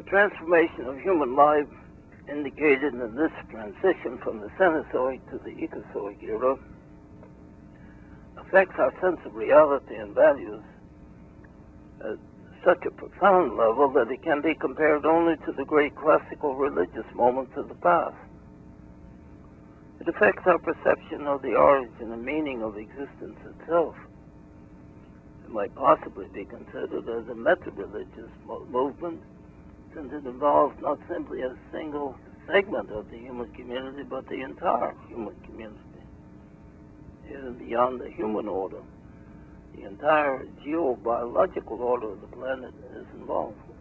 transformation of human life indicated in this transition from the Cenozoic to the Ecozoic era affects our sense of reality and values at such a profound level that it can be compared only to the great classical religious moments of the past. It affects our perception of the origin and meaning of existence itself. It might possibly be considered as a meta-religious movement, since it involves not simply a single segment of the human community, but the entire human community. Even beyond the human order, the entire geobiological order of the planet is involved.